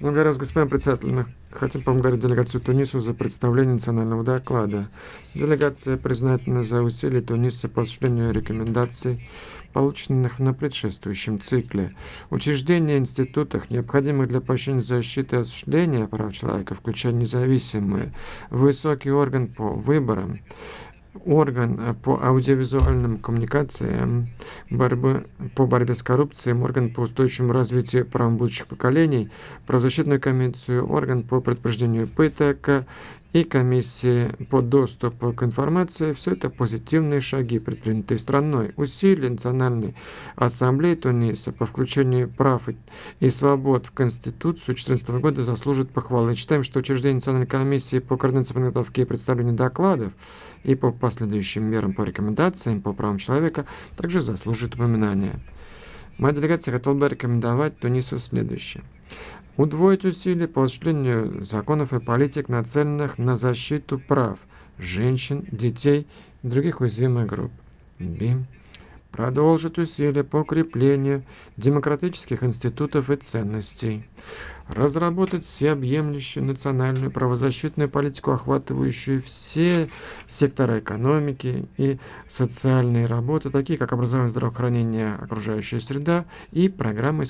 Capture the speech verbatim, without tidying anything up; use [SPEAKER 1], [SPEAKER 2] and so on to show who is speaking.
[SPEAKER 1] Благодарю вас, господин председатель. Мы хотим поблагодарить делегацию Тунису за представление национального доклада. Делегация признательна за усилия Туниса по осуществлению рекомендаций, полученных на предшествующем цикле. Учреждения институтах, необходимых для поощрения защиты и осуществления прав человека, включая независимые, высокий орган по выборам, орган э, по аудиовизуальным коммуникациям, борьбы, по борьбе с коррупцией, орган по устойчивому развитию прав будущих поколений, правозащитную комиссию, орган по предупреждению пыток и комиссии по доступу к информации. Все это позитивные шаги, предпринятые страной. Усилия Национальной ассамблеи Туниса по включению прав и, и свобод в Конституцию две тысячи четырнадцатого года заслужит похвалы. Считаем, что учреждение Национальной комиссии по координации подготовки и представлению докладов и по последующим мерам по рекомендациям по правам человека также заслуживает упоминания. Моя делегация хотела бы рекомендовать Тунису следующее. Удвоить усилия по осуществлению законов и политик, нацеленных на защиту прав женщин, детей и других уязвимых групп. Бим. Продолжить усилия по укреплению демократических институтов и ценностей. Разработать всеобъемлющую национальную правозащитную политику, охватывающую все секторы экономики и социальной работы, такие как образование, здравоохранение, окружающая среда и программы